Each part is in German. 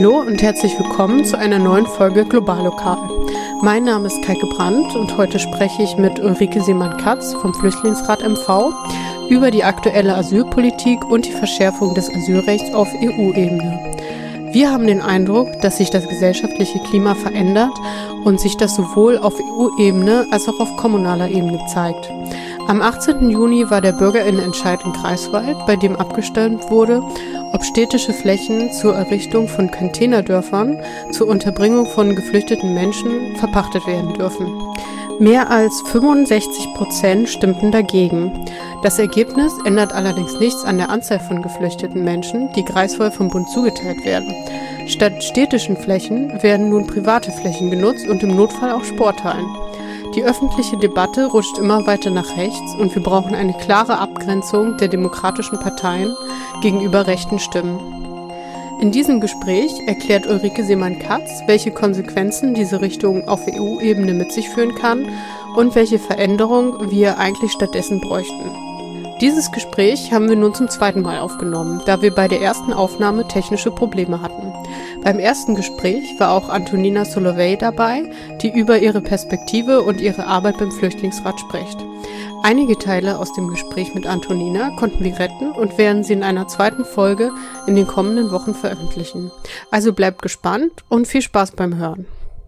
Hallo und herzlich willkommen zu einer neuen Folge Globallokal. Mein Name ist Kaike Brandt und heute spreche ich mit Ulrike Seemann-Katz vom Flüchtlingsrat MV über die aktuelle Asylpolitik und die Verschärfung des Asylrechts auf EU-Ebene. Wir haben den Eindruck, dass sich das gesellschaftliche Klima verändert und sich das sowohl auf EU-Ebene als auch auf kommunaler Ebene zeigt. Am 18. Juni war der BürgerInnenentscheid in Greifswald, bei dem abgestimmt wurde, ob städtische Flächen zur Errichtung von Containerdörfern zur Unterbringung von geflüchteten Menschen verpachtet werden dürfen. Mehr als 65% stimmten dagegen. Das Ergebnis ändert allerdings nichts an der Anzahl von geflüchteten Menschen, die Greifswald vom Bund zugeteilt werden. Statt städtischen Flächen werden nun private Flächen genutzt und im Notfall auch Sporthallen. Die öffentliche Debatte rutscht immer weiter nach rechts und wir brauchen eine klare Abgrenzung der demokratischen Parteien gegenüber rechten Stimmen. In diesem Gespräch erklärt Ulrike Seemann-Katz, welche Konsequenzen diese Richtung auf EU-Ebene mit sich führen kann und welche Veränderung wir eigentlich stattdessen bräuchten. Dieses Gespräch haben wir nun zum zweiten Mal aufgenommen, da wir bei der ersten Aufnahme technische Probleme hatten. Beim ersten Gespräch war auch Antonina Solovey dabei, die über ihre Perspektive und ihre Arbeit beim Flüchtlingsrat spricht. Einige Teile aus dem Gespräch mit Antonina konnten wir retten und werden sie in einer zweiten Folge in den kommenden Wochen veröffentlichen. Also bleibt gespannt und viel Spaß beim Hören.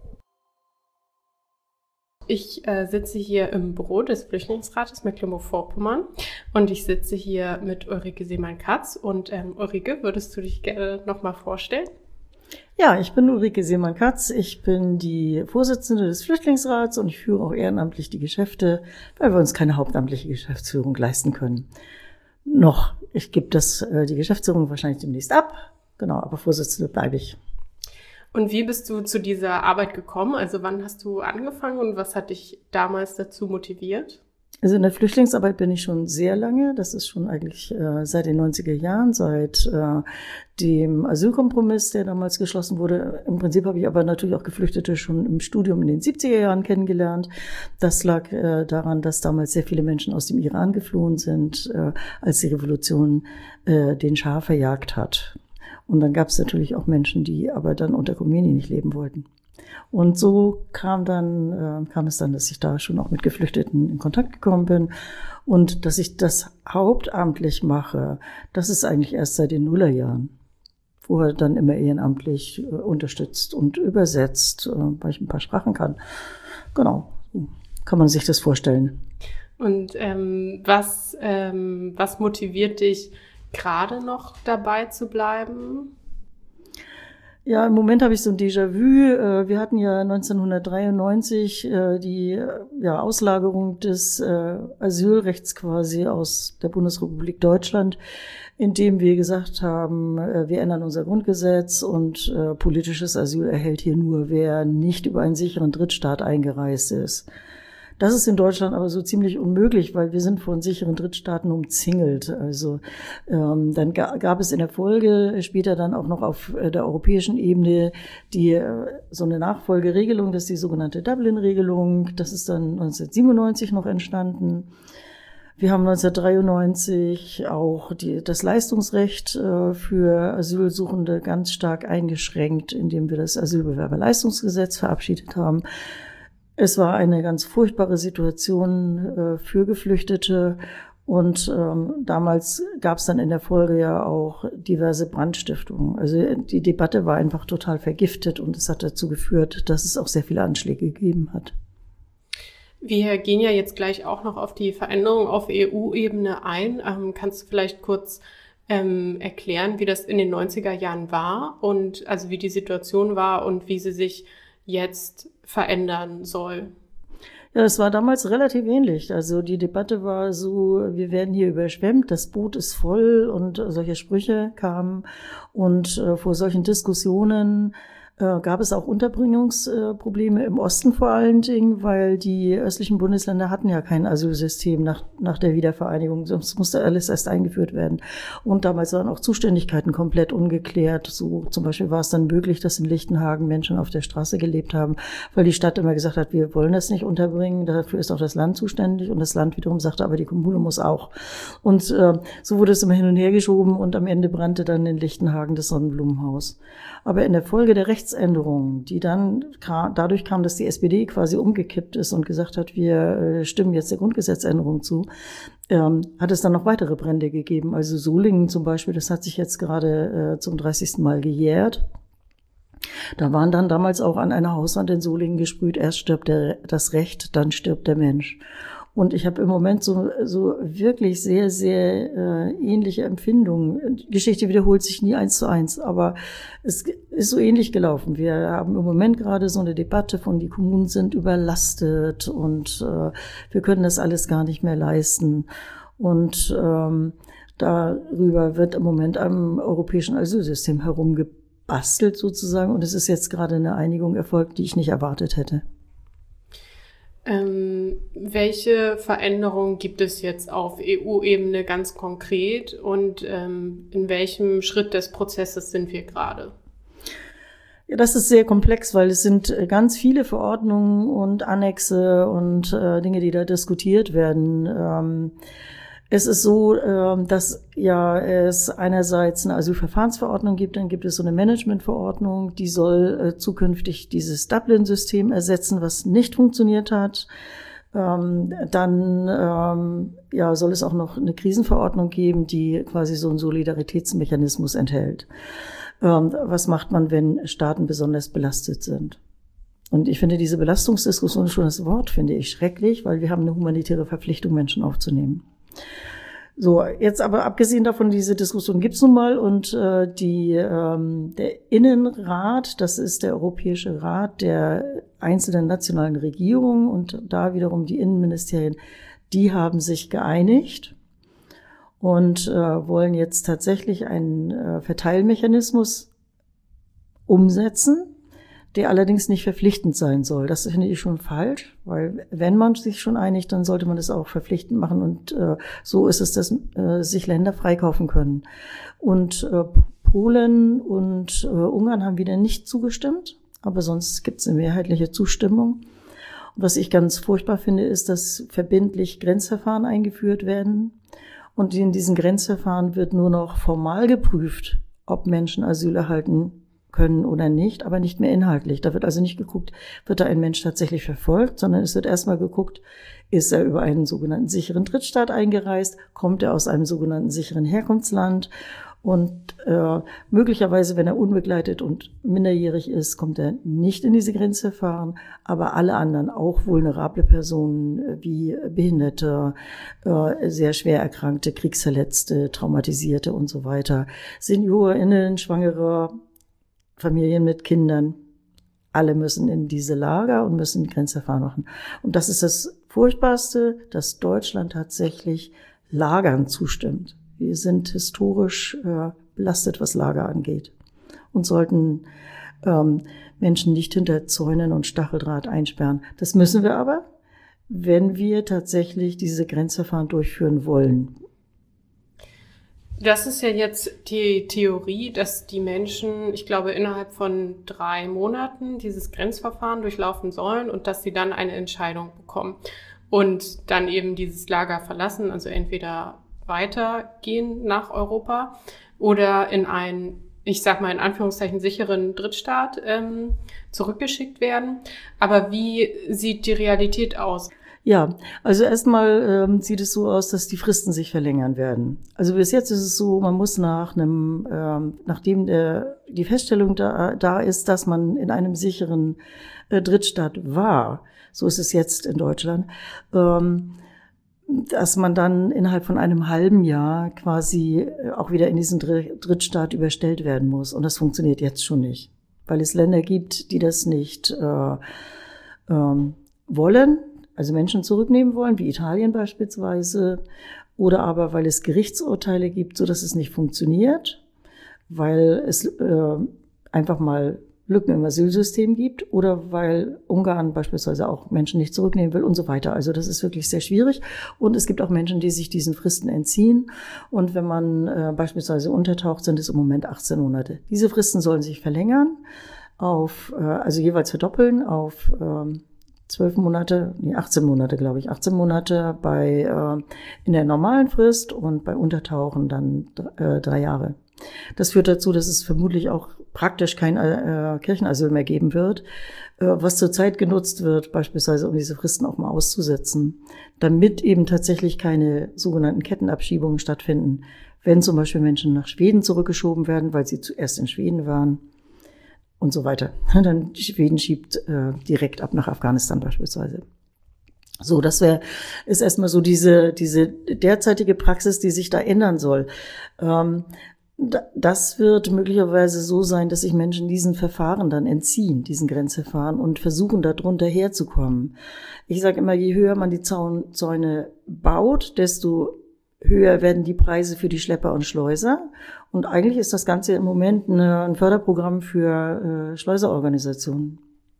Ich sitze hier im Büro des Flüchtlingsrates Mecklenburg-Vorpommern und ich sitze hier mit Ulrike Seemann-Katz. Und Ulrike, würdest du dich gerne nochmal vorstellen? Ja, ich bin Ulrike Seemann-Katz. Ich bin die Vorsitzende des Flüchtlingsrats und ich führe auch ehrenamtlich die Geschäfte, weil wir uns keine hauptamtliche Geschäftsführung leisten können. Ich gebe die Geschäftsführung wahrscheinlich demnächst ab. Genau, aber Vorsitzende bleibe ich. Und wie bist du zu dieser Arbeit gekommen? Also wann hast du angefangen und was hat dich damals dazu motiviert? Also in der Flüchtlingsarbeit bin ich schon sehr lange. Das ist schon eigentlich seit den 90er Jahren, seit dem Asylkompromiss, der damals geschlossen wurde. Im Prinzip habe ich aber natürlich auch Geflüchtete schon im Studium in den 70er Jahren kennengelernt. Das lag daran, dass damals sehr viele Menschen aus dem Iran geflohen sind, als die Revolution den Schah verjagt hat. Und dann gab es natürlich auch Menschen, die aber dann unter Khomeini nicht leben wollten. Und so kam es dann, dass ich da schon auch mit Geflüchteten in Kontakt gekommen bin. Und dass ich das hauptamtlich mache, das ist eigentlich erst seit den Nullerjahren. Vorher dann immer ehrenamtlich unterstützt und übersetzt, weil ich ein paar Sprachen kann. Genau, so kann man sich das vorstellen. Und was motiviert dich, gerade noch dabei zu bleiben? Ja, im Moment habe ich so ein Déjà-vu. Wir hatten ja 1993 die Auslagerung des Asylrechts quasi aus der Bundesrepublik Deutschland, indem wir gesagt haben, wir ändern unser Grundgesetz und politisches Asyl erhält hier nur, wer nicht über einen sicheren Drittstaat eingereist ist. Das ist in Deutschland aber so ziemlich unmöglich, weil wir sind von sicheren Drittstaaten umzingelt. Also dann gab es in der Folge später dann auch noch auf der europäischen Ebene so eine Nachfolgeregelung, das ist die sogenannte Dublin-Regelung. Das ist dann 1997 noch entstanden. Wir haben 1993 auch das Leistungsrecht für Asylsuchende ganz stark eingeschränkt, indem wir das Asylbewerberleistungsgesetz verabschiedet haben. Es war eine ganz furchtbare Situation für Geflüchtete und damals gab es dann in der Folge ja auch diverse Brandstiftungen. Also die Debatte war einfach total vergiftet und es hat dazu geführt, dass es auch sehr viele Anschläge gegeben hat. Wir gehen ja jetzt gleich auch noch auf die Veränderung auf EU-Ebene ein. Kannst du vielleicht kurz erklären, wie das in den 90er Jahren war und also wie die Situation war und wie sie sich jetzt verändern soll? Ja, das war damals relativ ähnlich. Also die Debatte war so, wir werden hier überschwemmt, das Boot ist voll und solche Sprüche kamen. Und vor solchen Diskussionen gab es auch Unterbringungsprobleme im Osten vor allen Dingen, weil die östlichen Bundesländer hatten ja kein Asylsystem nach der Wiedervereinigung, sonst musste alles erst eingeführt werden. Und damals waren auch Zuständigkeiten komplett ungeklärt. So zum Beispiel war es dann möglich, dass in Lichtenhagen Menschen auf der Straße gelebt haben, weil die Stadt immer gesagt hat, wir wollen das nicht unterbringen, dafür ist auch das Land zuständig. Und das Land wiederum sagte, aber die Kommune muss auch. Und so wurde es immer hin und her geschoben und am Ende brannte dann in Lichtenhagen das Sonnenblumenhaus. Aber in der Folge der Rechtsänderungen, die dann dadurch kam, dass die SPD quasi umgekippt ist und gesagt hat, wir stimmen jetzt der Grundgesetzänderung zu, hat es dann noch weitere Brände gegeben. Also Solingen zum Beispiel, das hat sich jetzt gerade zum 30. Mal gejährt. Da waren dann damals auch an einer Hauswand in Solingen gesprüht, erst stirbt das Recht, dann stirbt der Mensch. Und ich habe im Moment so wirklich sehr, sehr ähnliche Empfindungen. Die Geschichte wiederholt sich nie 1:1, aber es ist so ähnlich gelaufen. Wir haben im Moment gerade so eine Debatte von, die Kommunen sind überlastet und wir können das alles gar nicht mehr leisten. Und darüber wird im Moment am europäischen Asylsystem herumgebastelt sozusagen. Und es ist jetzt gerade eine Einigung erfolgt, die ich nicht erwartet hätte. Welche Veränderungen gibt es jetzt auf EU-Ebene ganz konkret und in welchem Schritt des Prozesses sind wir gerade? Ja, das ist sehr komplex, weil es sind ganz viele Verordnungen und Annexe und Dinge, die da diskutiert werden. Es ist so, dass ja es einerseits eine Asylverfahrensverordnung gibt, dann gibt es so eine Managementverordnung, die soll zukünftig dieses Dublin-System ersetzen, was nicht funktioniert hat. Dann soll es auch noch eine Krisenverordnung geben, die quasi so einen Solidaritätsmechanismus enthält. Was macht man, wenn Staaten besonders belastet sind? Und ich finde diese Belastungsdiskussion, schon das Wort finde ich schrecklich, weil wir haben eine humanitäre Verpflichtung, Menschen aufzunehmen. So, jetzt aber abgesehen davon, diese Diskussion gibt's nun mal und der Innenrat, das ist der Europäische Rat der einzelnen nationalen Regierungen und da wiederum die Innenministerien, die haben sich geeinigt und wollen jetzt tatsächlich einen Verteilmechanismus umsetzen, der allerdings nicht verpflichtend sein soll. Das finde ich schon falsch, weil wenn man sich schon einigt, dann sollte man das auch verpflichtend machen und so ist es, dass sich Länder freikaufen können. Und Polen und Ungarn haben wieder nicht zugestimmt, aber sonst gibt es eine mehrheitliche Zustimmung. Und was ich ganz furchtbar finde, ist, dass verbindlich Grenzverfahren eingeführt werden und in diesen Grenzverfahren wird nur noch formal geprüft, ob Menschen Asyl erhalten können oder nicht, aber nicht mehr inhaltlich. Da wird also nicht geguckt, wird da ein Mensch tatsächlich verfolgt, sondern es wird erstmal geguckt, ist er über einen sogenannten sicheren Drittstaat eingereist, kommt er aus einem sogenannten sicheren Herkunftsland und möglicherweise, wenn er unbegleitet und minderjährig ist, kommt er nicht in diese Grenzverfahren, aber alle anderen, auch vulnerable Personen wie Behinderte, sehr schwer erkrankte, Kriegsverletzte, Traumatisierte und so weiter, SeniorInnen, Schwangere, Familien mit Kindern, alle müssen in diese Lager und müssen Grenzverfahren machen. Und das ist das Furchtbarste, dass Deutschland tatsächlich Lagern zustimmt. Wir sind historisch belastet, was Lager angeht und sollten Menschen nicht hinter Zäunen und Stacheldraht einsperren. Das müssen wir aber, wenn wir tatsächlich diese Grenzverfahren durchführen wollen. Das ist ja jetzt die Theorie, dass die Menschen, ich glaube, innerhalb von 3 Monaten dieses Grenzverfahren durchlaufen sollen und dass sie dann eine Entscheidung bekommen und dann eben dieses Lager verlassen, also entweder weitergehen nach Europa oder in einen, ich sag mal in Anführungszeichen, sicheren Drittstaat zurückgeschickt werden. Aber wie sieht die Realität aus? Ja, also erstmal sieht es so aus, dass die Fristen sich verlängern werden. Also bis jetzt ist es so, man muss nachdem die Feststellung da ist, dass man in einem sicheren Drittstaat war, so ist es jetzt in Deutschland, dass man dann innerhalb von einem halben Jahr quasi auch wieder in diesen Drittstaat überstellt werden muss. Und das funktioniert jetzt schon nicht, weil es Länder gibt, die das nicht wollen. Also Menschen zurücknehmen wollen, wie Italien beispielsweise, oder aber weil es Gerichtsurteile gibt, so dass es nicht funktioniert, weil es einfach mal Lücken im Asylsystem gibt oder weil Ungarn beispielsweise auch Menschen nicht zurücknehmen will und so weiter. Also das ist wirklich sehr schwierig. Und es gibt auch Menschen, die sich diesen Fristen entziehen. Und wenn man beispielsweise untertaucht, sind es im Moment 18 Monate. Diese Fristen sollen sich verlängern also jeweils verdoppeln auf 18 Monate, glaube ich. 18 Monate in der normalen Frist und bei Untertauchen dann 3 Jahre. Das führt dazu, dass es vermutlich auch praktisch kein Kirchenasyl mehr geben wird, was zurzeit genutzt wird, beispielsweise um diese Fristen auch mal auszusetzen, damit eben tatsächlich keine sogenannten Kettenabschiebungen stattfinden, wenn zum Beispiel Menschen nach Schweden zurückgeschoben werden, weil sie zuerst in Schweden waren und so weiter. Dann Schweden schiebt direkt ab nach Afghanistan beispielsweise. So, ist erstmal so diese derzeitige Praxis, die sich da ändern soll. Das wird möglicherweise so sein, dass sich Menschen diesen Verfahren dann entziehen, diesen Grenzverfahren, und versuchen, darunter herzukommen. Ich sage immer, je höher man die Zäune baut, desto höher werden die Preise für die Schlepper und Schleuser. Und eigentlich ist das Ganze im Moment ein Förderprogramm für Schleuserorganisationen.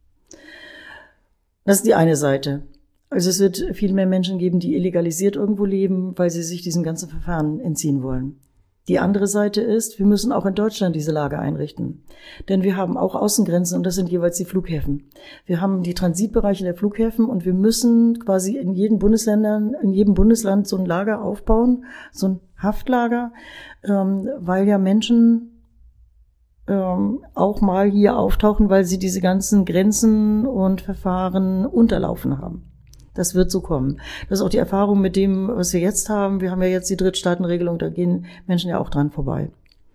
Das ist die eine Seite. Also es wird viel mehr Menschen geben, die illegalisiert irgendwo leben, weil sie sich diesen ganzen Verfahren entziehen wollen. Die andere Seite ist, wir müssen auch in Deutschland diese Lager einrichten. Denn wir haben auch Außengrenzen und das sind jeweils die Flughäfen. Wir haben die Transitbereiche der Flughäfen und wir müssen quasi in jedem Bundesland so ein Lager aufbauen, so ein Haftlager, weil ja Menschen auch mal hier auftauchen, weil sie diese ganzen Grenzen und Verfahren unterlaufen haben. Das wird so kommen. Das ist auch die Erfahrung mit dem, was wir jetzt haben. Wir haben ja jetzt die Drittstaatenregelung, da gehen Menschen ja auch dran vorbei.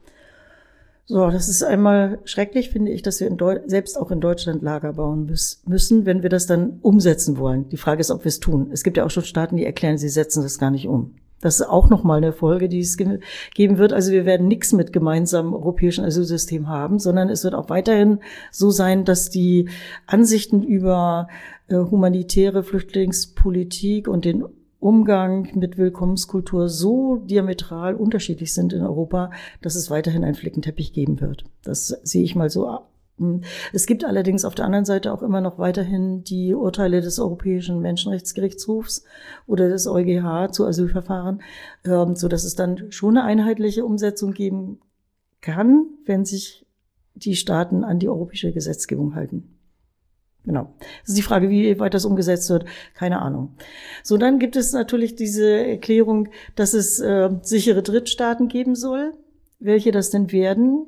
So, das ist einmal schrecklich, finde ich, dass wir selbst auch in Deutschland Lager bauen müssen, wenn wir das dann umsetzen wollen. Die Frage ist, ob wir es tun. Es gibt ja auch schon Staaten, die erklären, sie setzen das gar nicht um. Das ist auch nochmal eine Folge, die es geben wird. Also wir werden nichts mit gemeinsamem europäischen Asylsystem haben, sondern es wird auch weiterhin so sein, dass die Ansichten über humanitäre Flüchtlingspolitik und den Umgang mit Willkommenskultur so diametral unterschiedlich sind in Europa, dass es weiterhin einen Flickenteppich geben wird. Das sehe ich mal so. Es gibt allerdings auf der anderen Seite auch immer noch weiterhin die Urteile des Europäischen Menschenrechtsgerichtshofs oder des EuGH zu Asylverfahren, so dass es dann schon eine einheitliche Umsetzung geben kann, wenn sich die Staaten an die europäische Gesetzgebung halten. Genau. Das ist die Frage, wie weit das umgesetzt wird. Keine Ahnung. So, dann gibt es natürlich diese Erklärung, dass es sichere Drittstaaten geben soll. Welche das denn werden,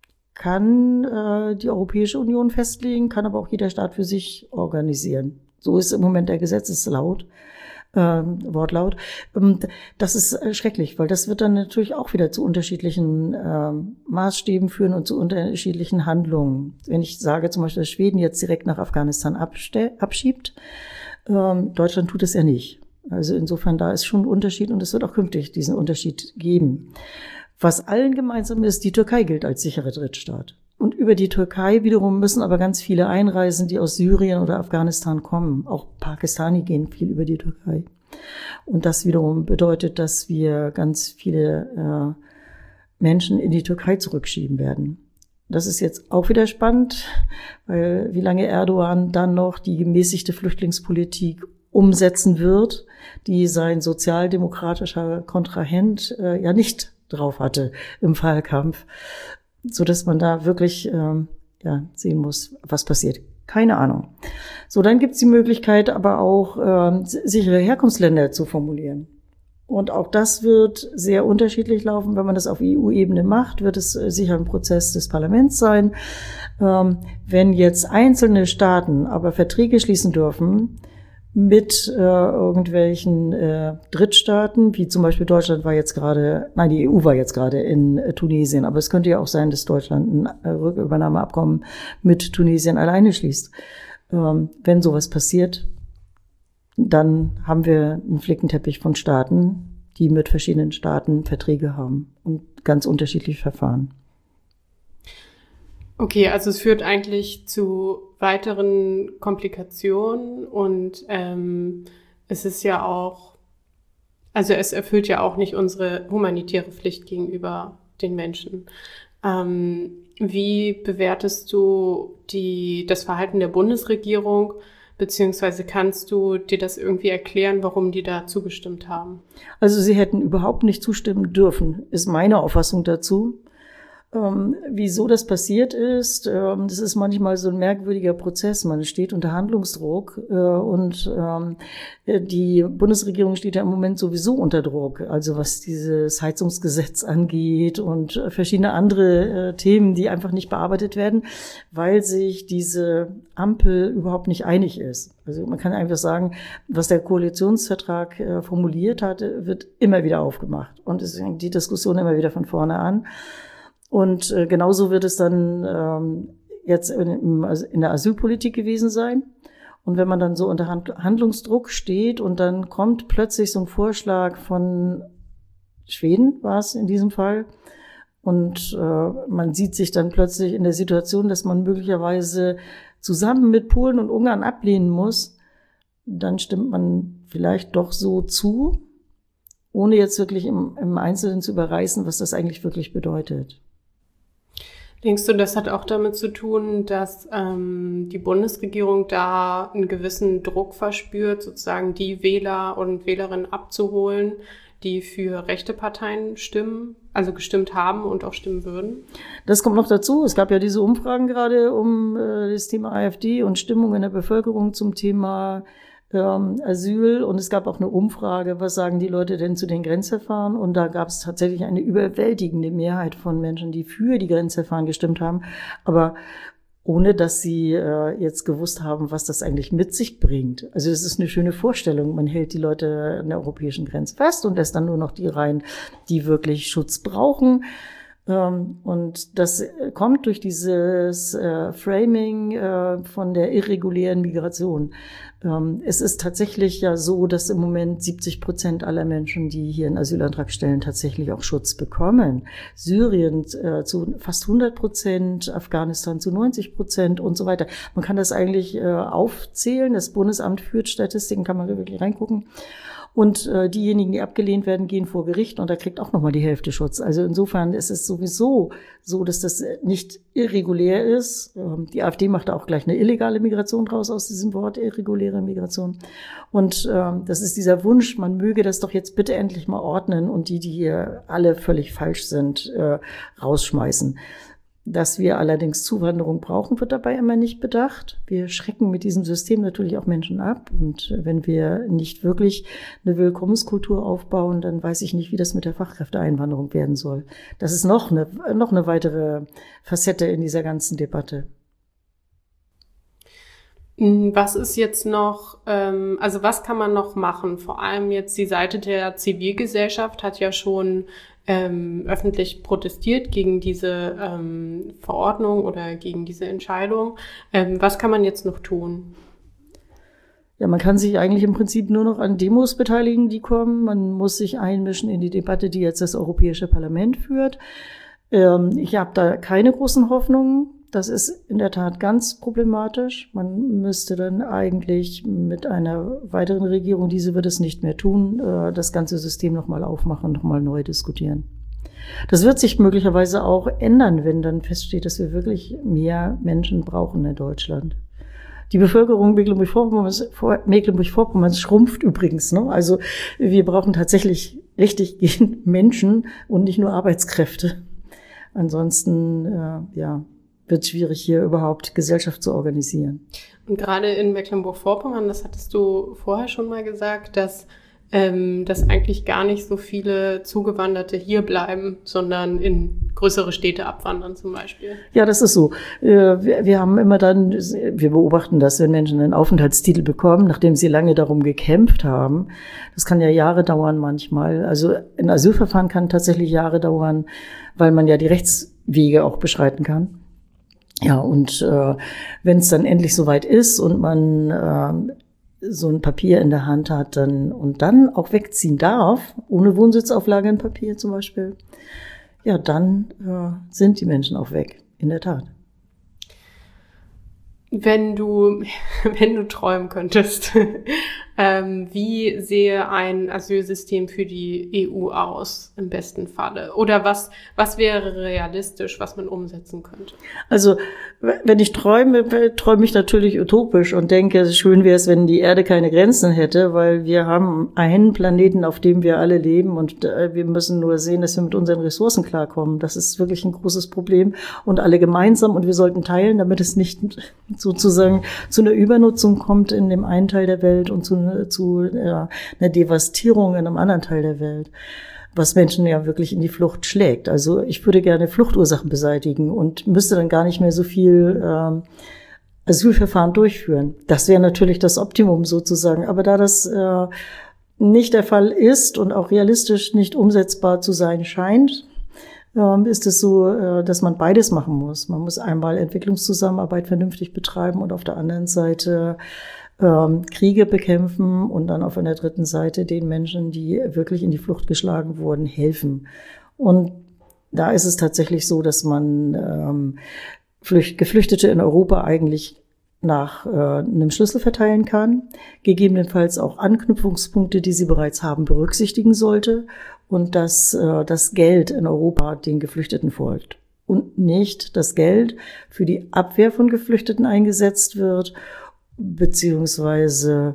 kann die Europäische Union festlegen, kann aber auch jeder Staat für sich organisieren. So ist im Moment der Gesetzeslaut. Wortlaut. Das ist schrecklich, weil das wird dann natürlich auch wieder zu unterschiedlichen Maßstäben führen und zu unterschiedlichen Handlungen. Wenn ich sage zum Beispiel, dass Schweden jetzt direkt nach Afghanistan abschiebt, Deutschland tut es ja nicht. Also insofern, da ist schon ein Unterschied und es wird auch künftig diesen Unterschied geben. Was allen gemeinsam ist, die Türkei gilt als sicherer Drittstaat. Und über die Türkei wiederum müssen aber ganz viele einreisen, die aus Syrien oder Afghanistan kommen. Auch Pakistani gehen viel über die Türkei. Und das wiederum bedeutet, dass wir ganz viele Menschen in die Türkei zurückschieben werden. Das ist jetzt auch wieder spannend, weil wie lange Erdogan dann noch die gemäßigte Flüchtlingspolitik umsetzen wird, die sein sozialdemokratischer Kontrahent ja nicht drauf hatte im Wahlkampf, so dass man da wirklich sehen muss, was passiert. Keine Ahnung. So, dann gibt's die Möglichkeit, aber auch sichere Herkunftsländer zu formulieren. Und auch das wird sehr unterschiedlich laufen. Wenn man das auf EU-Ebene macht, wird es sicher ein Prozess des Parlaments sein. Wenn jetzt einzelne Staaten aber Verträge schließen dürfen mit irgendwelchen Drittstaaten, wie zum Beispiel Deutschland die EU war jetzt gerade in Tunesien, aber es könnte ja auch sein, dass Deutschland ein Rückübernahmeabkommen mit Tunesien alleine schließt. Wenn sowas passiert, dann haben wir einen Flickenteppich von Staaten, die mit verschiedenen Staaten Verträge haben und ganz unterschiedlich verfahren. Okay, also es führt eigentlich zu weiteren Komplikationen und es ist ja auch, also es erfüllt ja auch nicht unsere humanitäre Pflicht gegenüber den Menschen. Wie bewertest du das Verhalten der Bundesregierung, beziehungsweise kannst du dir das irgendwie erklären, warum die da zugestimmt haben? Also sie hätten überhaupt nicht zustimmen dürfen, ist meine Auffassung dazu. Wieso das passiert ist, das ist manchmal so ein merkwürdiger Prozess. Man steht unter Handlungsdruck und die Bundesregierung steht ja im Moment sowieso unter Druck. Also was dieses Heizungsgesetz angeht und verschiedene andere Themen, die einfach nicht bearbeitet werden, weil sich diese Ampel überhaupt nicht einig ist. Also man kann einfach sagen, was der Koalitionsvertrag formuliert hat, wird immer wieder aufgemacht. Und es fängt die Diskussion immer wieder von vorne an. Und genauso wird es dann jetzt in der Asylpolitik gewesen sein. Und wenn man dann so unter Handlungsdruck steht und dann kommt plötzlich so ein Vorschlag von Schweden, war es in diesem Fall, und man sieht sich dann plötzlich in der Situation, dass man möglicherweise zusammen mit Polen und Ungarn ablehnen muss, dann stimmt man vielleicht doch so zu, ohne jetzt wirklich im Einzelnen zu überreißen, was das eigentlich wirklich bedeutet. Denkst du, das hat auch damit zu tun, dass die Bundesregierung da einen gewissen Druck verspürt, sozusagen die Wähler und Wählerinnen abzuholen, die für rechte Parteien gestimmt haben und auch stimmen würden? Das kommt noch dazu. Es gab ja diese Umfragen gerade um das Thema AfD und Stimmung in der Bevölkerung zum Thema Asyl, und es gab auch eine Umfrage, was sagen die Leute denn zu den Grenzverfahren, und da gab es tatsächlich eine überwältigende Mehrheit von Menschen, die für die Grenzverfahren gestimmt haben, aber ohne dass sie jetzt gewusst haben, was das eigentlich mit sich bringt. Also das ist eine schöne Vorstellung, man hält die Leute an der europäischen Grenze fest und lässt dann nur noch die rein, die wirklich Schutz brauchen. Und das kommt durch dieses Framing von der irregulären Migration. Es ist tatsächlich ja so, dass im Moment 70% aller Menschen, die hier einen Asylantrag stellen, tatsächlich auch Schutz bekommen. Syrien zu fast 100%, Afghanistan zu 90% und so weiter. Man kann das eigentlich aufzählen. Das Bundesamt führt Statistiken, kann man wirklich reingucken. Und diejenigen, die abgelehnt werden, gehen vor Gericht und da kriegt auch nochmal die Hälfte Schutz. Also insofern ist es sowieso so, dass das nicht irregulär ist. Die AfD macht da auch gleich eine illegale Migration draus aus diesem Wort, irreguläre Migration. Und das ist dieser Wunsch, man möge das doch jetzt bitte endlich mal ordnen und die hier alle völlig falsch sind, rausschmeißen. Dass wir allerdings Zuwanderung brauchen, wird dabei immer nicht bedacht. Wir schrecken mit diesem System natürlich auch Menschen ab. Und wenn wir nicht wirklich eine Willkommenskultur aufbauen, dann weiß ich nicht, wie das mit der Fachkräfteeinwanderung werden soll. Das ist noch eine weitere Facette in dieser ganzen Debatte. Was ist jetzt noch, was kann man noch machen? Vor allem jetzt die Seite der Zivilgesellschaft hat ja schon öffentlich protestiert gegen diese Verordnung oder gegen diese Entscheidung. Was kann man jetzt noch tun? Ja, man kann sich eigentlich im Prinzip nur noch an Demos beteiligen, die kommen. Man muss sich einmischen in die Debatte, die jetzt das Europäische Parlament führt. Ich habe da keine großen Hoffnungen. Das ist in der Tat ganz problematisch. Man müsste dann eigentlich mit einer weiteren Regierung, diese wird es nicht mehr tun, das ganze System nochmal aufmachen, nochmal neu diskutieren. Das wird sich möglicherweise auch ändern, wenn dann feststeht, dass wir wirklich mehr Menschen brauchen in Deutschland. Die Bevölkerung Mecklenburg-Vorpommerns schrumpft übrigens, ne? Also wir brauchen tatsächlich richtig Menschen und nicht nur Arbeitskräfte. Ansonsten, wird schwierig, hier überhaupt Gesellschaft zu organisieren. Und gerade in Mecklenburg-Vorpommern, das hattest du vorher schon mal gesagt, dass eigentlich gar nicht so viele Zugewanderte hier bleiben, sondern in größere Städte abwandern zum Beispiel. Ja, das ist so. Wir haben immer dann, wir beobachten das, wenn Menschen einen Aufenthaltstitel bekommen, nachdem sie lange darum gekämpft haben. Das kann ja Jahre dauern manchmal. Also ein Asylverfahren kann tatsächlich Jahre dauern, weil man ja die Rechtswege auch beschreiten kann. Ja, und wenn es dann endlich soweit ist und man so ein Papier in der Hand hat und dann auch wegziehen darf, ohne Wohnsitzauflagepapier zum Beispiel, ja, dann sind die Menschen auch weg, in der Tat. Wenn du träumen könntest, Wie sehe ein Asylsystem für die EU aus, im besten Falle? Oder was wäre realistisch, was man umsetzen könnte? Also, wenn ich träume ich natürlich utopisch und denke, schön wäre es, wenn die Erde keine Grenzen hätte, weil wir haben einen Planeten, auf dem wir alle leben und wir müssen nur sehen, dass wir mit unseren Ressourcen klarkommen. Das ist wirklich ein großes Problem und alle gemeinsam und wir sollten teilen, damit es nicht sozusagen zu einer Übernutzung kommt in dem einen Teil der Welt und zu einer Devastierung in einem anderen Teil der Welt, was Menschen ja wirklich in die Flucht schlägt. Also ich würde gerne Fluchtursachen beseitigen und müsste dann gar nicht mehr so viel Asylverfahren durchführen. Das wäre natürlich das Optimum sozusagen. Aber da das nicht der Fall ist und auch realistisch nicht umsetzbar zu sein scheint, ist es so, dass man beides machen muss. Man muss einmal Entwicklungszusammenarbeit vernünftig betreiben und auf der anderen Seite Kriege bekämpfen und dann auf einer dritten Seite den Menschen, die wirklich in die Flucht geschlagen wurden, helfen. Und da ist es tatsächlich so, dass man Geflüchtete in Europa eigentlich nach einem Schlüssel verteilen kann, gegebenenfalls auch Anknüpfungspunkte, die sie bereits haben, berücksichtigen sollte und dass das Geld in Europa den Geflüchteten folgt und nicht das Geld für die Abwehr von Geflüchteten eingesetzt wird, beziehungsweise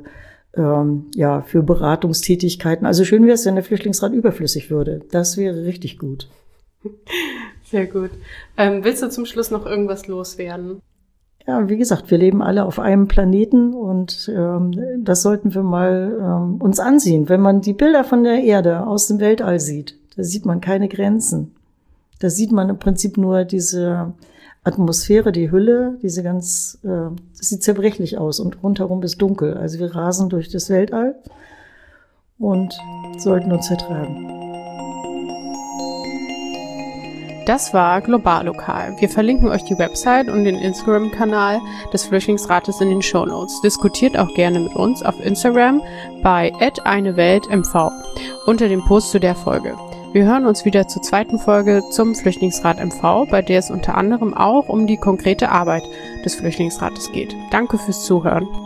für Beratungstätigkeiten. Also schön wäre es, wenn der Flüchtlingsrat überflüssig würde. Das wäre richtig gut. Sehr gut. Willst du zum Schluss noch irgendwas loswerden? Ja, wie gesagt, wir leben alle auf einem Planeten und das sollten wir mal uns ansehen. Wenn man die Bilder von der Erde aus dem Weltall sieht, da sieht man keine Grenzen. Da sieht man im Prinzip nur diese Atmosphäre, die Hülle, das sieht zerbrechlich aus und rundherum ist dunkel. Also wir rasen durch das Weltall und sollten uns vertragen. Das war Globallokal. Wir verlinken euch die Website und den Instagram-Kanal des Flüchtlingsrates in den Shownotes. Diskutiert auch gerne mit uns auf Instagram bei @eineweltmv unter dem Post zu der Folge. Wir hören uns wieder zur zweiten Folge zum Flüchtlingsrat MV, bei der es unter anderem auch um die konkrete Arbeit des Flüchtlingsrates geht. Danke fürs Zuhören.